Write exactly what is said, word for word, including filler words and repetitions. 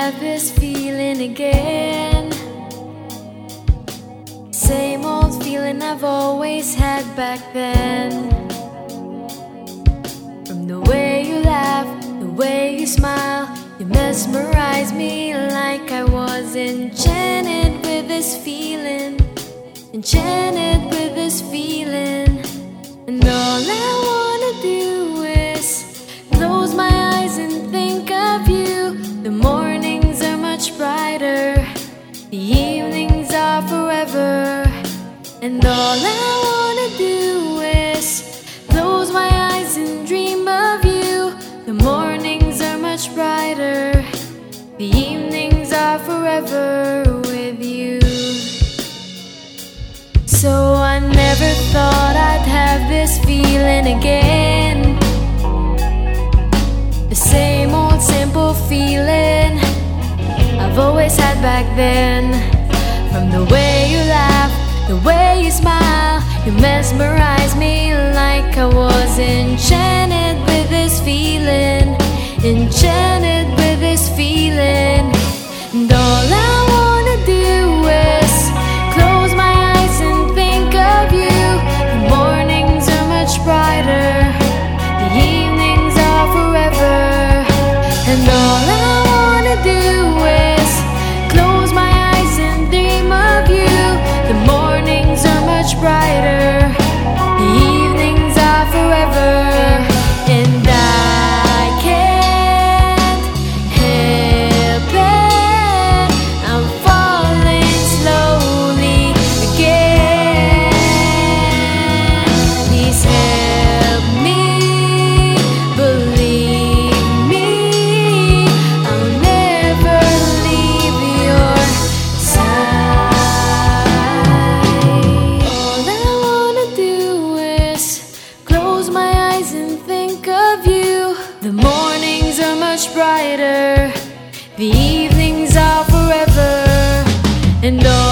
have this feeling again. Same old feeling I've always had back then. From the way you laugh, the way you smile, you mesmerize me like I was enchanted with this feeling. Enchanted with this feeling. And all I wanna do is close my eyes and think of you. The mornings are much brighter, the evenings are forever. And all I wanna do is close my eyes and dream of you. The mornings are much brighter, the evenings are forever with you. So I never thought I'd have this feeling again. The same old simple feeling I've always had back then. From the way you laugh, the way you smile, you mesmerize me like I was enchanted with this feeling. Enchanted with this feeling. And all I wanna do is close my eyes and think of you. The mornings are much brighter, the evenings are forever. And all I wanna do is close my eyes and dream of you. The mornings are much brighter, the evenings are forever. And I can't help it, I'm falling slowly again. Please help me, believe me, I'll never leave your side. All I wanna do is close my eyes and think of you. The mornings are much brighter, the evenings are forever. And all